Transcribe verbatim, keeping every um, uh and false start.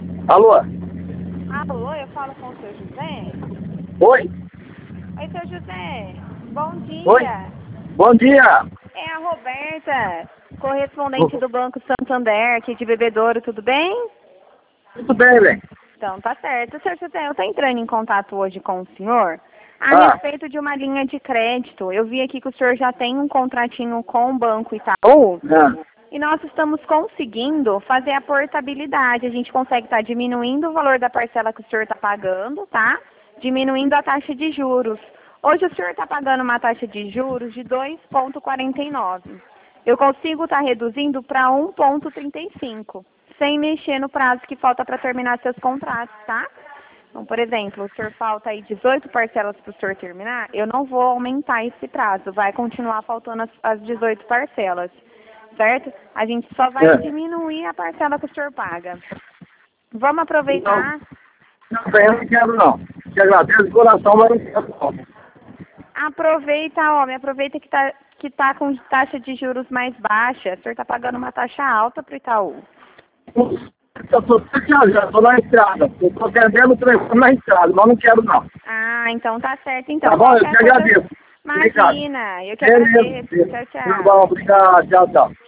Alô? Alô, eu falo com o seu José? Oi? Oi, seu José. Bom dia. Oi? Bom dia. É a Roberta, correspondente do Banco Santander, aqui de Bebedouro, tudo bem? Tudo bem, bem? Então, tá certo. Seu José, eu estou entrando em contato hoje com o senhor a Ah. respeito de uma linha de crédito. Eu vi aqui que o senhor já tem um contratinho com o Banco Itaú. Ah. E nós estamos conseguindo fazer a portabilidade. A gente consegue estar diminuindo o valor da parcela que o senhor está pagando, tá? Diminuindo a taxa de juros. Hoje o senhor está pagando uma taxa de juros de dois vírgula quarenta e nove. Eu consigo estar reduzindo para um vírgula trinta e cinco, sem mexer no prazo que falta para terminar seus contratos, tá? Então, por exemplo, o senhor falta aí dezoito parcelas para o senhor terminar, eu não vou aumentar esse prazo, vai continuar faltando as, as dezoito parcelas. Certo? A gente só vai É. diminuir a parcela que o senhor paga. Vamos aproveitar. Não, não, eu não quero não. Te agradeço de coração, mas não quero não. Aproveita, homem, aproveita que tá, que tá com taxa de juros mais baixa. O senhor está pagando uma taxa alta para o Itaú. Eu tô já tô na estrada. Eu tô vendendo o telefone na estrada, mas não quero não. Ah, então tá certo. Então, Tá bom? Eu qualquer te coisa- agradeço. Imagina, eu que Beleza. agradeço. Tchau, tchau. Tudo bom, obrigado. Tchau, tchau.